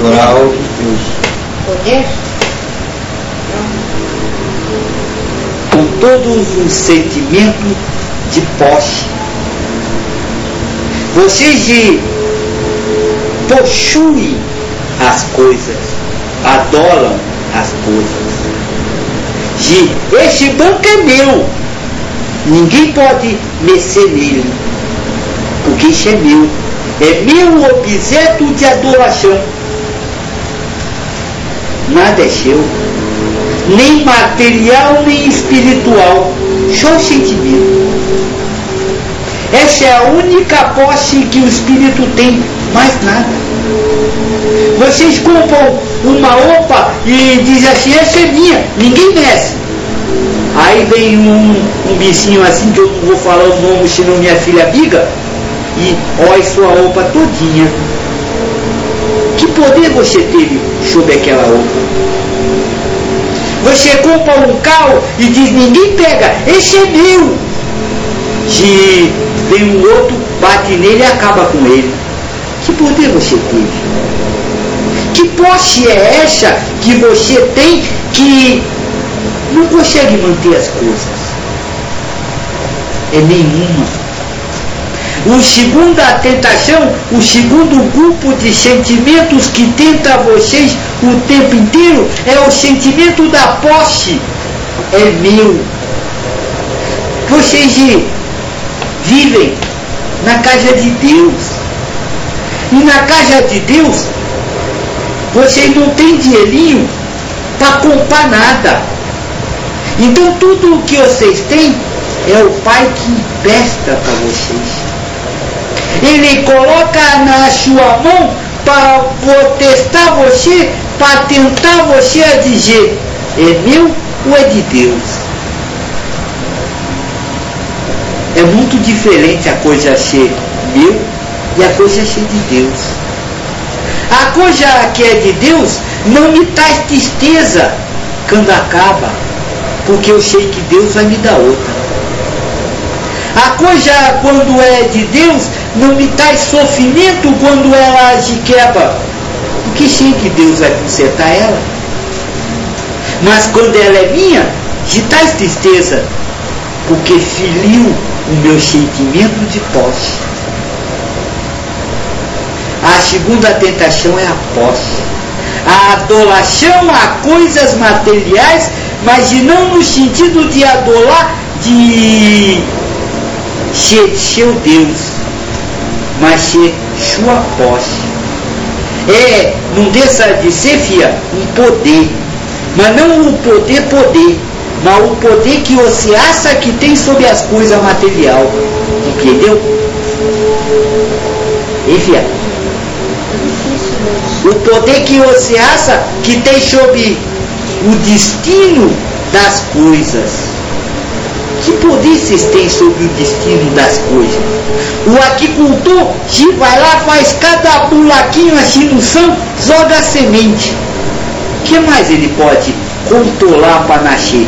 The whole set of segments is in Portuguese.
natural de Deus. Poder? Com todos os sentimentos de posse. Vocês possuem as coisas, adoram as coisas. Este banco é meu, ninguém pode mexer nele, porque isso é meu. É meu objeto de adoração. Nada é seu, nem material, nem espiritual, só sentimento. Essa é a única posse que o espírito tem, mais nada. Vocês compram uma roupa e dizem assim, essa é minha, ninguém mexe. Aí vem um bichinho assim, que eu não vou falar o nome, senão minha filha briga, e olha sua roupa todinha. Que poder você teve sobre aquela roupa? Você compra um carro e diz, ninguém pega, esse é meu. Se vem um outro, bate nele e acaba com ele. Que poder você teve? Que posse é essa que você tem que não consegue manter as coisas? É nenhuma. O segunda tentação, o segundo grupo de sentimentos que tenta vocês o tempo inteiro é o sentimento da posse. É meu. Vocês vivem na casa de Deus. E na casa de Deus, vocês não têm dinheirinho para comprar nada. Então tudo o que vocês têm é o Pai que empresta para vocês. Ele coloca na sua mão para testar você, para tentar você a dizer, é meu ou é de Deus? É muito diferente a coisa ser meu e a coisa ser de Deus. A coisa que é de Deus não me traz tristeza quando acaba, porque eu sei que Deus vai me dar outra. A coisa quando é de Deus não me traz sofrimento quando ela se quebra, porque sei que Deus vai consertar ela. Mas quando ela é minha, me traz tristeza, porque feriu o meu sentimento de posse. A segunda tentação é a posse. A adoração a coisas materiais, mas não no sentido de adorar, de ser seu Deus, mas ser sua posse. Não deixa de ser, filha, um poder, mas não o poder, mas o poder que você acha que tem sobre as coisas material. Entendeu? E filha, o poder que você acha que tem sobre o destino das coisas. Que poder vocês têm sobre o destino das coisas? O agricultor que vai lá, faz cada buraquinho assim no chão, joga a semente. O que mais ele pode controlar para nascer?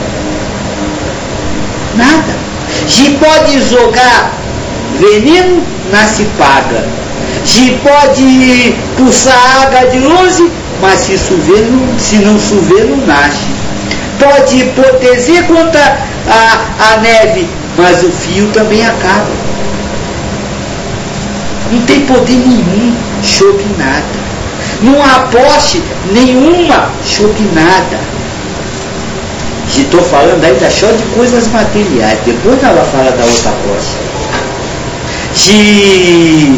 Nada. Se pode jogar veneno, nasce paga. Se pode puxar água de longe, mas se não chover, não nasce. Pode proteger contra a neve, mas o fio também acaba. Não tem poder nenhum sobre nada. Não há posse nenhuma sobre nada. Se estou falando ainda só de coisas materiais, depois ela fala da outra posse. De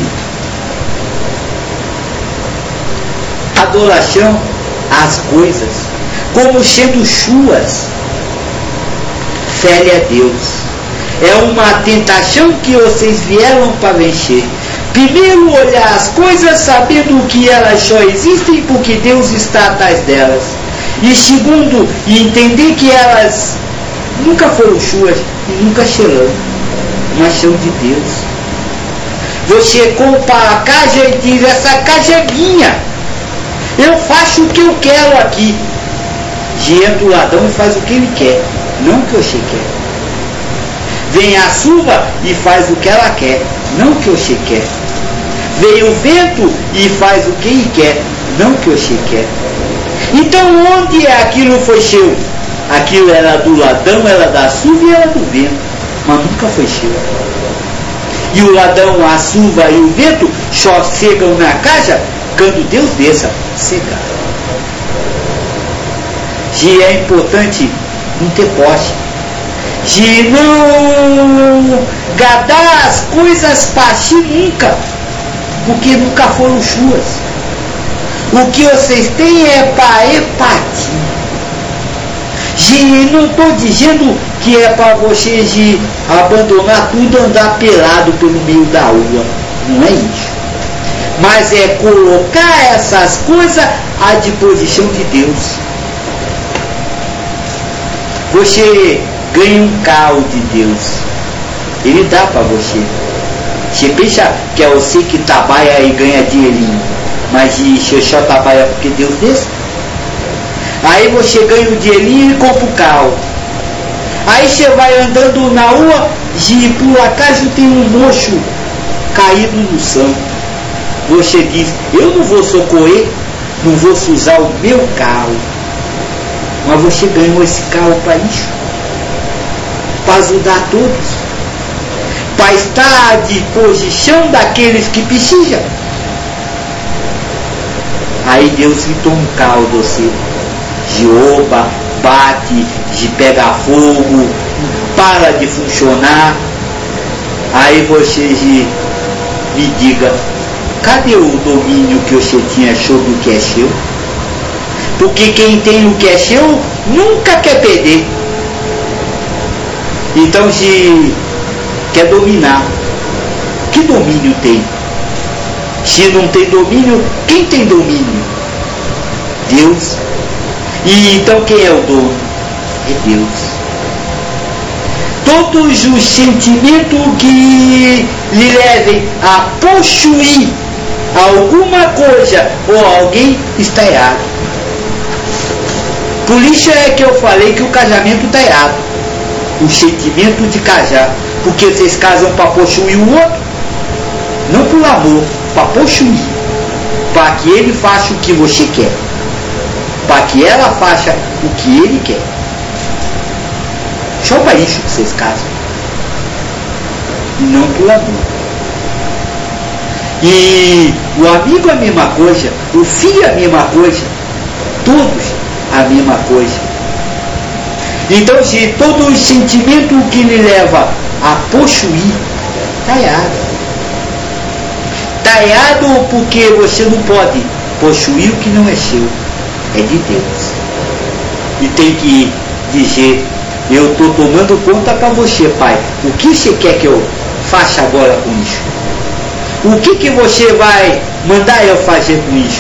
adoração às coisas, como sendo suas, fere a Deus. É uma tentação que vocês vieram para vencer. Primeiro, olhar as coisas sabendo que elas só existem porque Deus está atrás delas. E segundo, entender que elas nunca foram suas e nunca serão, mas são de Deus. Você compra a casa e diz, essa casa é minha. Eu faço o que eu quero aqui. Entra o ladrão e faz o que ele quer, não o que você quer. Vem a chuva e faz o que ela quer, não o que você quer. Vem o vento e faz o que ele quer, não o que você quer. Então onde aquilo foi seu? Aquilo era do ladrão, era da chuva e era do vento, mas nunca foi seu. E o ladrão, a chuva e o vento só chegam na casa quando Deus deixa cegar. E é importante não ter posse, de não gadar as coisas para si nunca, porque nunca foram suas. O que vocês têm é para repartir. E não estou dizendo que é para vocês de abandonar tudo, andar pelado pelo meio da rua. Não é isso. Mas é colocar essas coisas à disposição de Deus. Você ganha um carro de Deus. Ele dá para você. Você pensa que é você que trabalha e ganha dinheirinho, mas você só trabalha porque Deus deixa? Aí você ganha o dinheirinho e compra o carro. Aí você vai andando na rua e por acaso tem um moço caído no chão. Você diz, eu não vou socorrer, não vou usar o meu carro. Mas você ganhou esse carro para isso, para ajudar todos, para estar à disposição daqueles que precisam. Aí Deus citou um carro de você, de rouba, bate, de pegar fogo, para de funcionar. Aí você me diga, cadê o domínio que você tinha sobre o que é seu? Porque quem tem o que é seu nunca quer perder. Então, se quer dominar, que domínio tem? Se não tem domínio, quem tem domínio? Deus. E então quem é o dono? É Deus. Todos os sentimentos que lhe levem a possuir alguma coisa ou alguém está errado. Por isso é que eu falei que o casamento está errado. O sentimento de casar. Porque vocês casam para possuir o outro. Não por amor, para possuir. Para que ele faça o que você quer. Para que ela faça o que ele quer. Só para isso que vocês casam. E não por amor. E o amigo é a mesma coisa. O filho é a mesma coisa. Todos a mesma coisa. Então, se todo o sentimento que lhe leva a possuir, está errado. Está errado porque você não pode possuir o que não é seu, é de Deus. E tem que dizer, eu estou tomando conta para você, Pai. O que você quer que eu faça agora com isso? O que você vai mandar eu fazer com isso?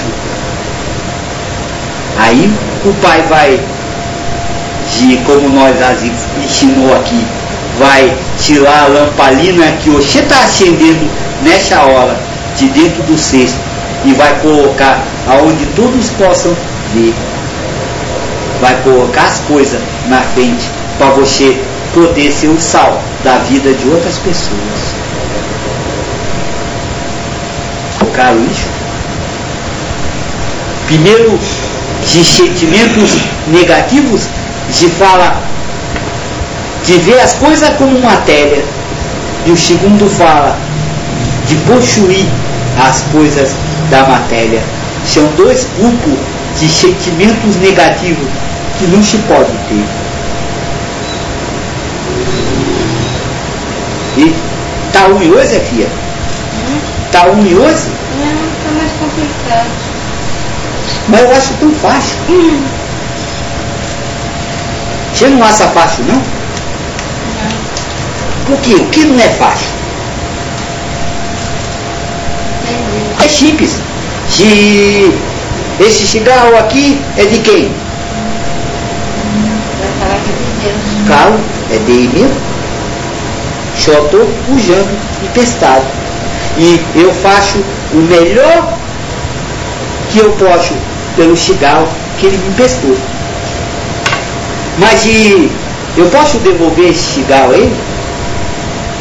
Aí o Pai vai, como nós ensinou aqui, vai tirar a lamparina que você está acendendo nessa hora, de dentro do cesto, e vai colocar aonde todos possam ver. Vai colocar as coisas na frente, para você poder ser o sal da vida de outras pessoas. Colocaram isso? Primeiro, de sentimentos negativos, de fala de ver as coisas como matéria, e o segundo fala de possuir as coisas da matéria. São dois grupos de sentimentos negativos que não se pode ter. E tá ruim hoje, filha? Tá ruim hoje? Não, tá mais complicado. Mas eu acho tão fácil. Você não acha fácil, não? Não. Por quê? O que não é fácil? Entendi. É simples. Se esse cigarro aqui é de quem? Vai falar que é de Deus. Claro, é dele mesmo. Só estou usando emprestado. E eu faço o melhor que eu posso pelo cigarro que ele me emprestou. Mas se eu posso devolver esse cigarro a ele?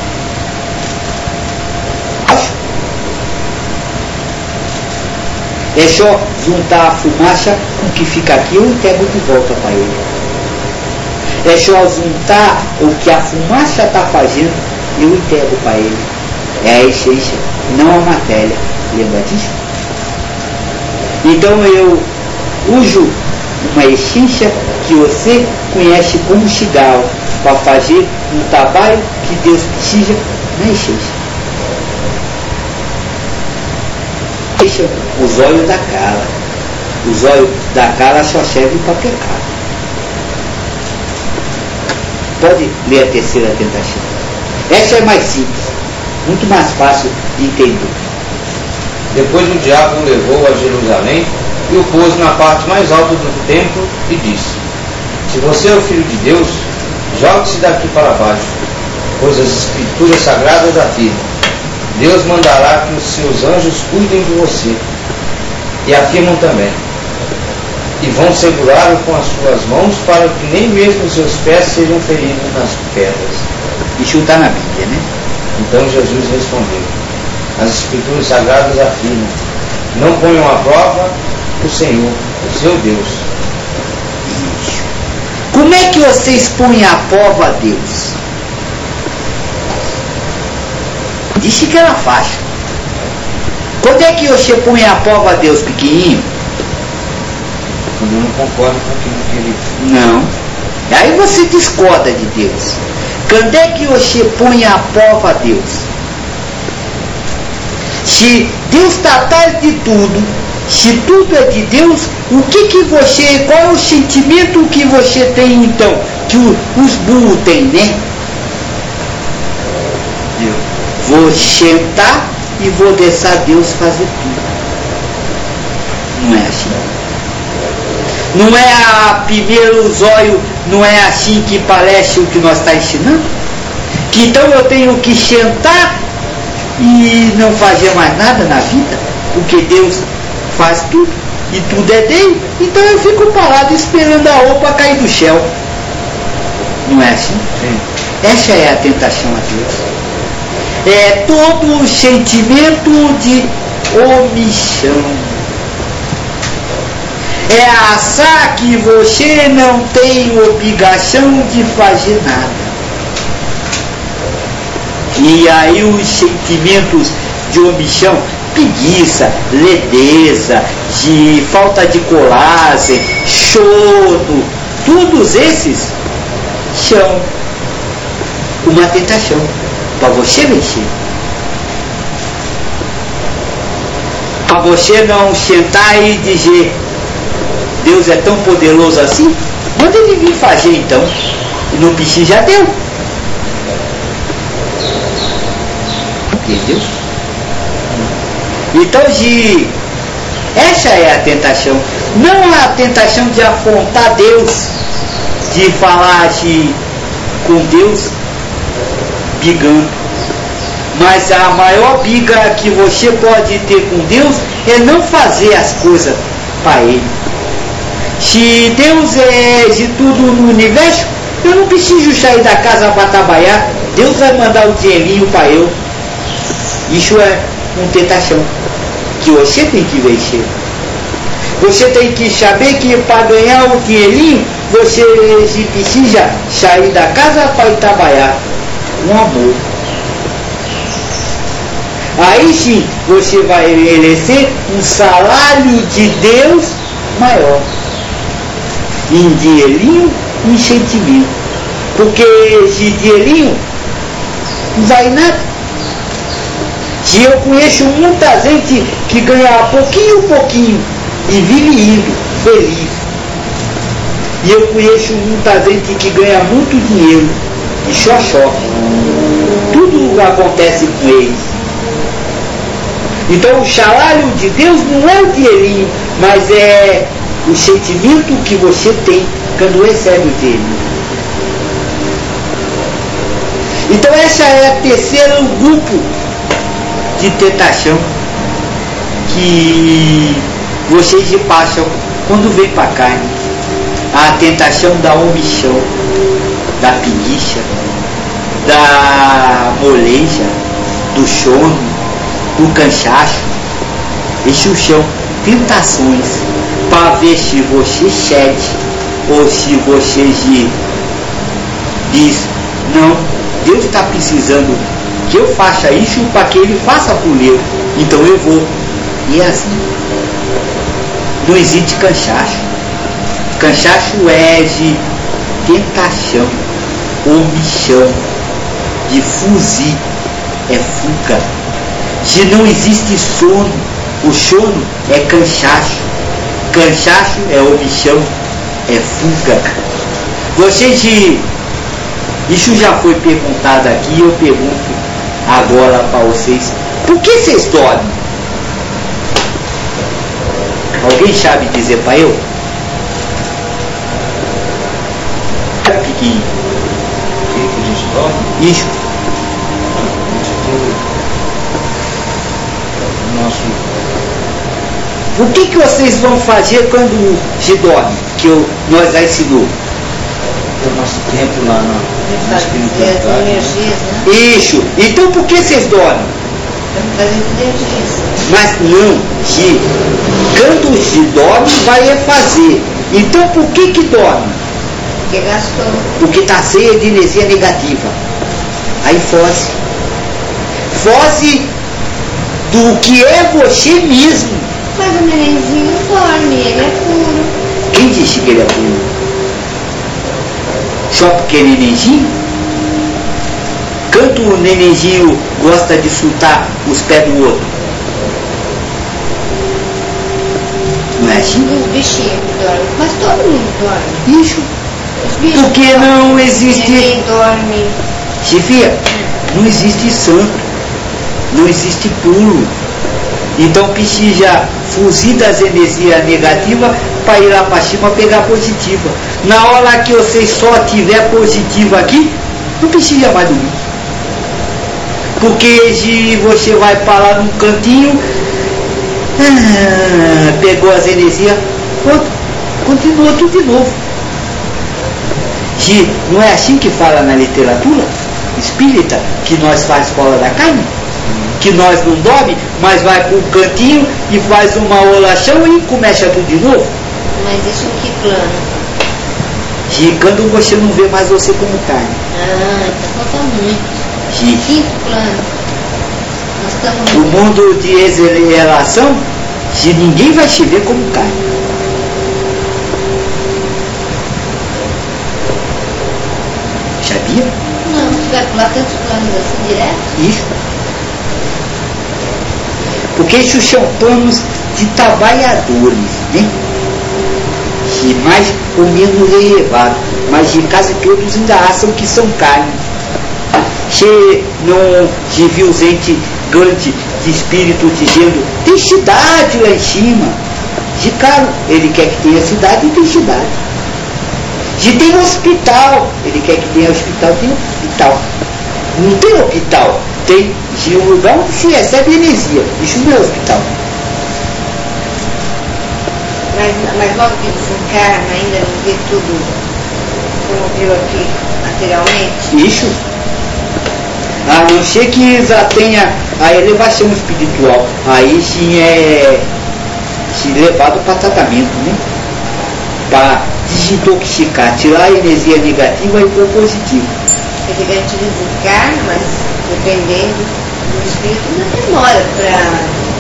Posso? É só juntar a fumaça com o que fica aqui, eu entrego de volta para ele. É só juntar o que a fumaça está fazendo, eu entrego para ele. É a essência, não a matéria. Lembra disso? Então eu uso uma essência que você conhece como cigarro para fazer um trabalho que Deus precisa na essência. Deixa os olhos da cara. Os olhos da cara só servem para pecar. Pode ler a terceira tentação. Essa é mais simples, muito mais fácil de entender. Depois o diabo o levou a Jerusalém e o pôs na parte mais alta do templo e disse: se você é o Filho de Deus, jogue-se daqui para baixo, pois as Escrituras Sagradas afirmam: Deus mandará que os seus anjos cuidem de você. E afirmam também: e vão segurá-lo com as suas mãos para que nem mesmo os seus pés sejam feridos nas pedras. Isso está na Bíblia, né? Então Jesus respondeu: as Escrituras Sagradas afirmam: não ponham à prova o Senhor, o seu Deus. Isso. Como é que vocês põem à prova a Deus? Disse que era fácil. Quando é que você põe à prova a Deus, pequenininho? Quando eu não concordo com aquilo que ele... Não. Aí você discorda de Deus. Quando é que você põe à prova a Deus? Se Deus está atrás de tudo, se tudo é de Deus, o que você, qual é o sentimento que você tem então? Que os burros têm, né? Vou sentar e vou deixar Deus fazer tudo. Não é assim. Não é a primeiros olhos, não é assim que parece o que nós está ensinando? Que então eu tenho que sentar e não fazer mais nada na vida, porque Deus faz tudo e tudo é dele, então eu fico parado esperando a roupa cair do céu. Não é assim? Sim. Essa é a tentação a Deus. É todo o sentimento de omissão. É achar que você não tem obrigação de fazer nada. E aí os sentimentos de omissão, preguiça, ledeza, de falta de coragem, choro, todos esses são uma tentação para você vencer. Para você não sentar e dizer: Deus é tão poderoso assim, manda ele vir fazer então. E não precisa, já deu. Entendeu? Então, essa é a tentação. Não a tentação de afrontar Deus, de falar com Deus brigando. Mas a maior briga que você pode ter com Deus é não fazer as coisas para Ele. Se Deus é de tudo no universo, eu não preciso sair da casa para trabalhar. Deus vai mandar o dinheirinho para eu. Isso é uma tentação que você tem que vencer. Você tem que saber que para ganhar o dinheirinho, você precisa sair da casa para ir trabalhar. Um amor. Aí sim você vai merecer um salário de Deus maior. Em dinheirinho e em sentimento. Porque esse dinheirinho não vai nada. Se eu conheço muita gente que ganha pouquinho e vive indo, feliz. E eu conheço muita gente que ganha muito dinheiro e só sofre. Tudo acontece com eles. Então o salário de Deus não é o dinheirinho, mas é o sentimento que você tem quando recebe o dinheirinho. Então essa é o terceiro grupo de tentação que vocês passam quando vem para a carne. A tentação da omissão, da preguiça, da moleza, do sono, do cansaço. Esses são tentações para ver se você cede ou se você diz, não, Deus está precisando que eu faça isso para que Ele faça por eu, então eu vou. E é assim. Não existe cansaço. Cansaço é de tentação, omissão, de fugir, é fuga. Se não existe sono, o sono é cansaço. Cansaço é omissão, é fuga. Isso já foi perguntado aqui, eu pergunto agora para vocês. Por que vocês dormem? Alguém sabe dizer para eu? Pequenininho. Que a gente dorme? Isso. O que vocês vão fazer quando se dorme? Que nós já ensinou. O nosso tempo lá na espiritualidade. Energias, né? Isso. Então por que vocês dormem? Estamos trazendo energias. Mas não, quando se dorme vai fazer. Então por que dorme? Porque gastou. Porque está cheia de energia negativa. Aí foge. Foge do que é você mesmo. Mas o nenenzinho dorme, ele é puro. Quem disse que ele é puro? Só porque é nenenzinho? Quanto o nenenzinho gosta de chutar os pés do outro? Não é assim? Os bichinhos que dormem. Mas todo mundo dorme. Isso. Os bichos Porque dormem. não existe. Ninguém dorme. Chifia, não existe santo, não existe puro. Então precisa fugir das energias negativas para ir lá para cima pegar positiva. Na hora que você só tiver positiva aqui, não precisa mais dormir. Porque se você vai para lá num cantinho, pegou as energias, pronto, continua tudo de novo. Se não é assim que fala na literatura espírita, que nós faz escola da carne? Que nós não dorme, mas vai para um cantinho e faz uma oração e começa tudo de novo. Mas isso em que plano? E quando você não vê mais você como carne. Então falta muito. E Quinto plano. Nós estamos o mundo de exalação, se ninguém vai te ver como carne. Sabia? Não, você vai pular tantos planos assim direto? Isso. Porque isso são planos de trabalhadores, né? E mais ou menos elevados. Mas em casa todos ainda acham que são carne. Se não se viu gente grande de espírito dizendo, tem cidade lá em cima. De caro, ele quer que tenha cidade e tem cidade. Se tem hospital, ele quer que tenha hospital, tem hospital. Não tem hospital, tem de um lugar onde se recebe energia. Isso não é hospital. Mas logo que desencarna, ainda não vê tudo como viu aqui materialmente? Isso. A não ser que já tenha a elevação espiritual. Aí sim é se levado para tratamento, né? Para desintoxicar, tirar a energia negativa e pôr positivo. Quer dizer, a gente desencarna, mas dependendo do espírito, não demora para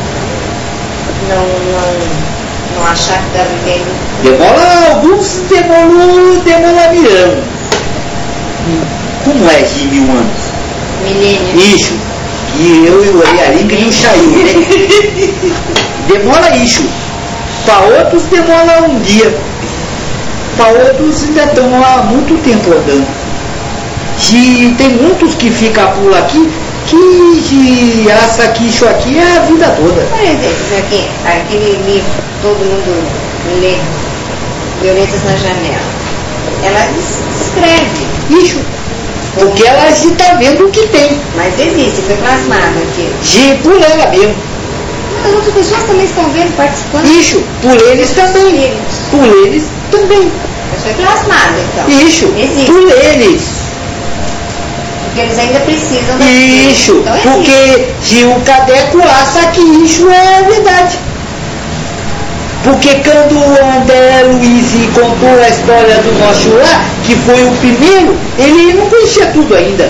não achar que está vivendo. Demora, alguns demorarão. Como é de 1000 anos? Milênio. Isso. Que eu olhei ali que não saiu, né? Demora isso. Para outros demora um dia. Para outros ainda estão há muito tempo andando. E tem muitos que ficam por aqui que acham que isso aqui é a vida toda. Por exemplo, aquele livro, todo mundo lê, Violetas na Janela. Ela descreve. Isso. Porque ela está vendo o que tem. Mas existe, foi plasmado aqui. E por ela mesmo. As outras pessoas também estão vendo, participando. Isso. Por eles também. Por eles também. Mas foi plasmado, então. Isso. Existe. Por eles. Porque eles ainda precisam Isso. Então, existe. Porque se o cadeco acha que isso é verdade. Porque quando o André Luiz contou a história do nosso lar, que foi o primeiro, ele não conhecia tudo ainda.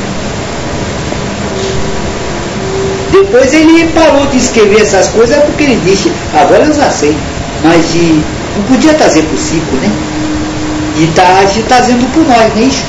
Depois ele parou de escrever essas coisas porque ele disse, agora eu já sei, mas não podia trazer para o circo, né? E está trazendo por nós, não é isso?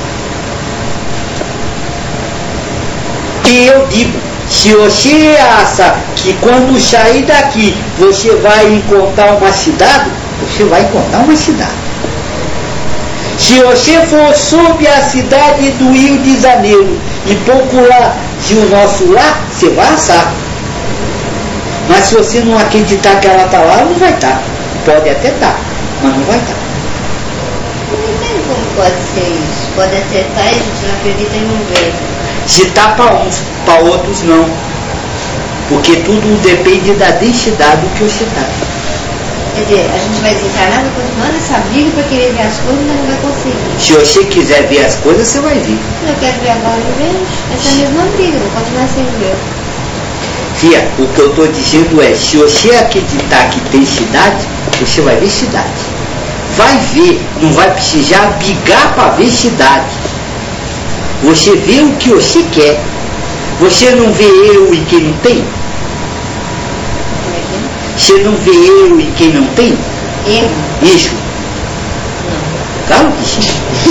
E eu digo, se você acha que quando sair daqui você vai encontrar uma cidade, você vai encontrar uma cidade. Se você for sobre a cidade do Rio de Janeiro e procurar de o nosso lar, você vai achar. Mas se você não acreditar que ela está lá, não vai estar. Pode até estar, mas não vai estar. Eu não entendo como pode ser isso. Pode até estar e a gente não acredita e não vê. Se está para uns, para outros não. Porque tudo depende da densidade do que você está. Quer dizer, a gente vai desencarnar, vai continuar nessa briga para querer ver as coisas, mas não vai conseguir. Se você quiser ver as coisas, você vai ver. Eu quero ver agora, eu vejo. Essa é a mesma briga, vou continuar sem ver. Fia, o que eu estou dizendo é, se você acreditar que tem cidade, você vai ver cidade. Vai ver, não vai precisar brigar para ver cidade. Você vê o que você quer. Você não vê eu e quem não tem? Você não vê eu e quem não tem? Eu? Isso. Claro que sim.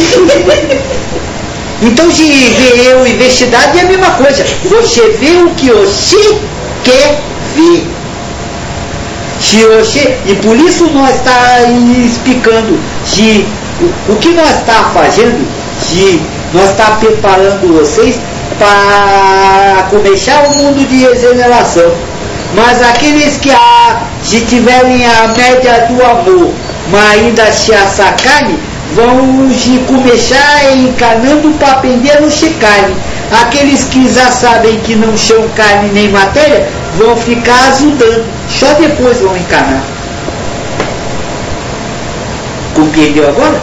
Então, se ver eu e ver cidade é a mesma coisa. Você vê o que você quer ver. Se você, e por isso nós estamos explicando de o que nós estamos fazendo, de nós estamos preparando vocês para começar o mundo de regeneração. Mas aqueles que se tiverem a média do amor, mas ainda se essa carne, vão começar encarnando para aprender a ser carne. Aqueles que já sabem que não são carne nem matéria, vão ficar ajudando. Só depois vão encarnar. Compreendeu agora?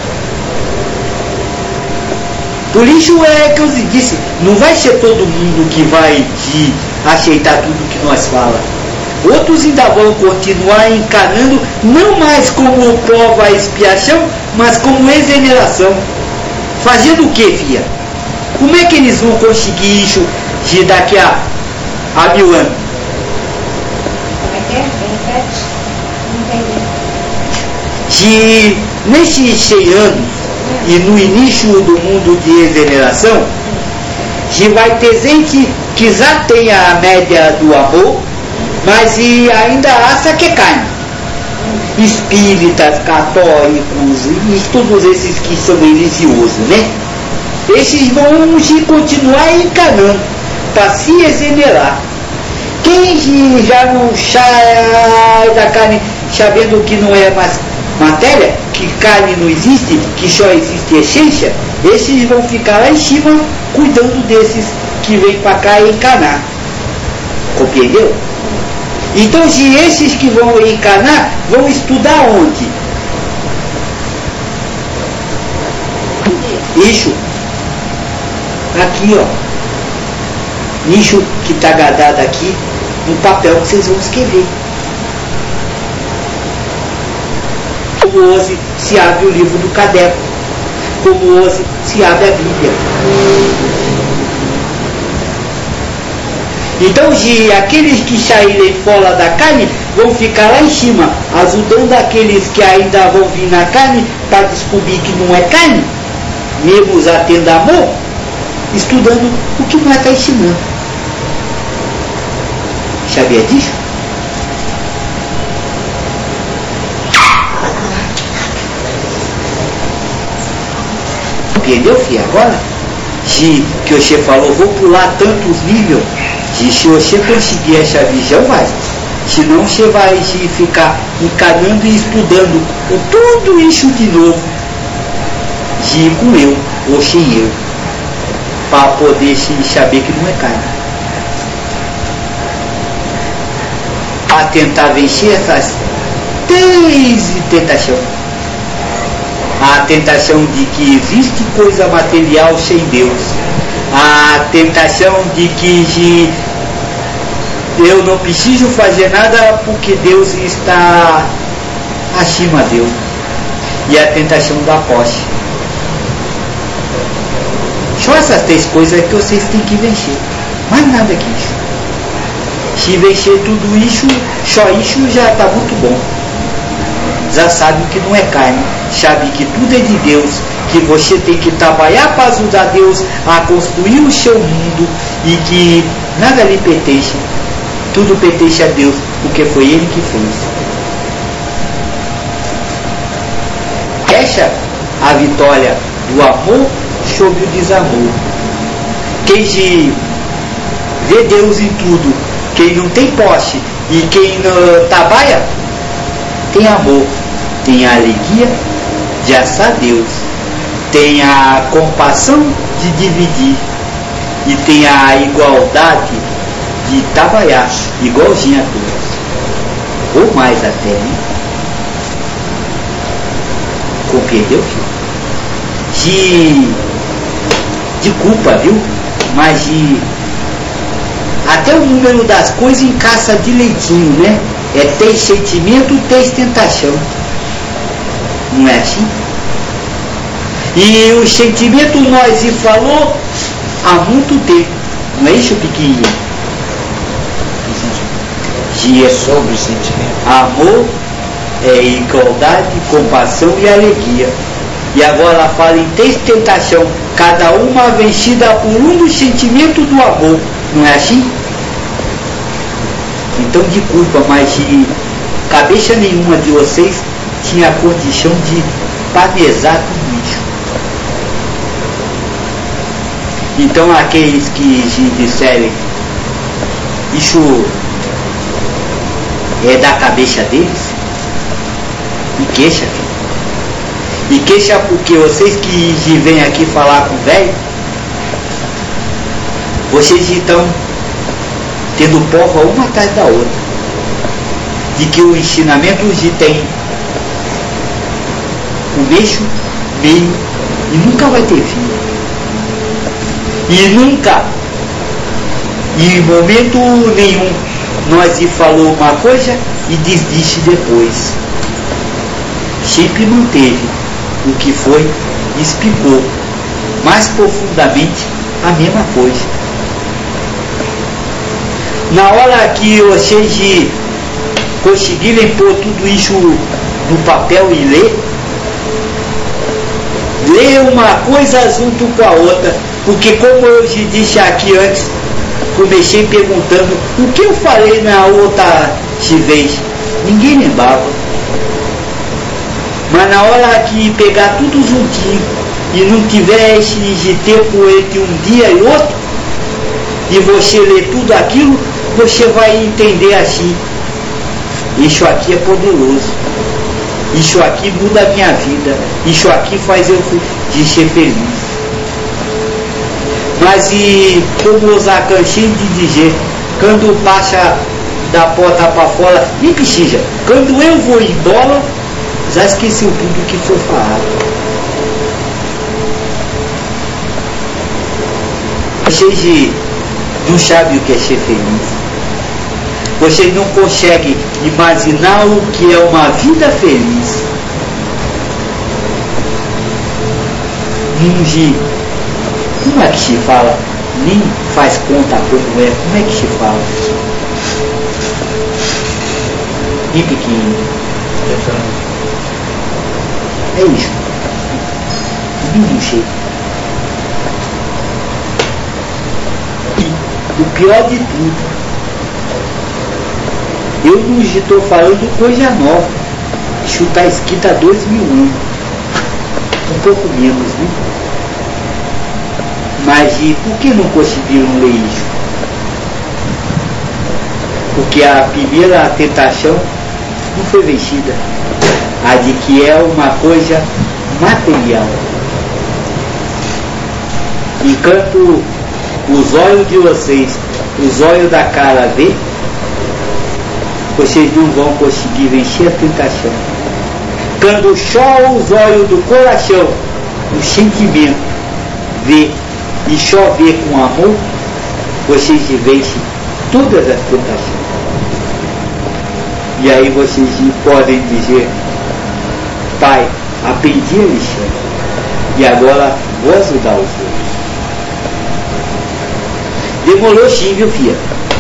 Por isso é que eu disse, não vai ser todo mundo que vai aceitar tudo que nós falamos. Outros ainda vão continuar encarnando, não mais como prova e expiação, mas como regeneração. Fazendo o que, filha? Como é que eles vão conseguir isso de daqui a 1000 anos? Como é que é? Repete? Não entendi. De nesses 100 anos e no início do mundo de regeneração, que vai ter gente que já tem a média do amor, mas ainda acha que é carne. Espíritas, católicos e todos esses que são religiosos, né? Esses vão continuar encarnando para se regenerar. Quem já não sai da carne sabendo que não é mais matéria, que carne não existe, que só existe essência, esses vão ficar lá em cima cuidando desses que vêm para cá e encarnar. Compreendeu? Então, se esses que vão encarnar, vão estudar onde? Isso. Aqui, ó. Nicho que está guardado aqui, no papel que vocês vão escrever. Como hoje se abre o livro do caderno. Como hoje se abre a Bíblia. Então, aqueles que saírem fora da carne vão ficar lá em cima, ajudando aqueles que ainda vão vir na carne para descobrir que não é carne, mesmo já tendo amor, estudando o que nós estamos ensinando. Sabia disso? Entendeu, filho? Agora, se que você falou, vou pular tantos níveis. Se você conseguir essa visão, vai. Senão você vai ficar encarnando e estudando tudo isso de novo. Com eu, ou sem eu. Para poder saber que não é carne. Para tentar vencer essas 3 tentações. A tentação de que existe coisa material sem Deus. A tentação de que eu não preciso fazer nada porque Deus está acima a Deus. E a tentação da posse. Só essas 3 coisas que vocês têm que vencer. Mais nada que isso. Se vencer tudo isso, só isso já está muito bom. Já sabe que não é carne, sabe que tudo é de Deus, que você tem que trabalhar para ajudar Deus a construir o seu mundo e que nada lhe pertence, tudo pertence a Deus, porque foi Ele que fez. Essa a vitória do amor sobre o desamor. Quem vê Deus em tudo, quem não tem posse e quem não trabalha, tem amor, tem a alegria de assar Deus, tem a compaixão de dividir e tem a igualdade de trabalhar igualzinho a todos, ou mais até, né? Compreendeu, filho? De culpa, viu? Mas até o número das coisas encaixa direitinho, né? É 3 sentimentos, 3 tentação. Não é assim? E o sentimento nós falou há muito tempo. Não é isso, Piquinho? Que é sobre o sentimento. Amor é igualdade, compaixão e alegria. E agora ela fala em 3 tentações, cada uma vencida por um dos sentimentos do amor. Não é assim? Então, de culpa, mas de cabeça nenhuma de vocês tinha a condição de planejar tudo isso. Então, aqueles que disserem isso é da cabeça deles, e queixa. E queixa porque vocês que vêm aqui falar com o velho, vocês estão tendo prova uma atrás da outra de que o ensinamento de tem começo, meio e nunca vai ter fim. E nunca, em momento nenhum, nós lhe falou uma coisa e desdisse depois. Sempre manteve o que foi e explicou mais profundamente a mesma coisa. Na hora que vocês conseguirem pôr tudo isso no papel e ler uma coisa junto com a outra, porque como eu te disse aqui antes, comecei perguntando o que eu falei na outra vez, ninguém lembrava. Mas na hora que pegar tudo juntinho e não tiver esse tempo entre um dia e outro, e você ler tudo aquilo, você vai entender assim: isso aqui é poderoso, isso aqui muda a minha vida, isso aqui faz eu ser feliz. Mas como eu já cansei de dizer, quando passa da porta para fora, nem precisa, quando eu vou embora, já esqueci tudo que foi falado. Vocês não sabem o que é ser feliz. Vocês não conseguem imaginar o que é uma vida feliz. Como é que se fala? Nem faz conta como é. Como é que se fala? Bem pequeno. É isso. Não sei. E o pior de tudo, eu não estou falando coisa nova. Isso está escrito há 2000 anos. Um pouco menos, né? Mas por que não conseguiram ler isso? Porque a primeira tentação não foi vencida. A de que é uma coisa material. Enquanto os olhos de vocês, os olhos da cara vê, vocês não vão conseguir vencer a tentação. Quando só os olhos do coração, o sentimento, vê e só vê com amor, vocês vencem todas as tentações. E aí vocês podem dizer: pai, aprendi a lição. E agora vou ajudar os outros. Demorou sim, viu, filha?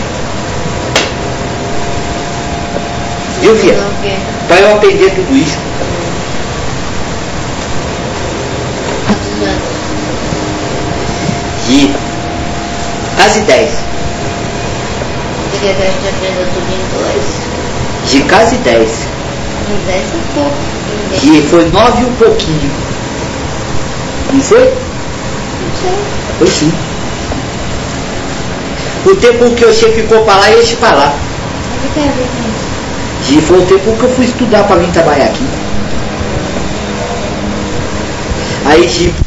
Viu, filha? Para eu aprender tudo isso. De quase 10. Queria que a gente aprenda tudo em 2. De quase 10. Em 10 é pouco. Que foi 9 e um pouquinho. Não foi? Não sei. Foi sim. O tempo que você ficou para lá e este para lá. Mas o que tem a ver com isso? E foi o tempo que eu fui estudar para vir trabalhar aqui. Aí,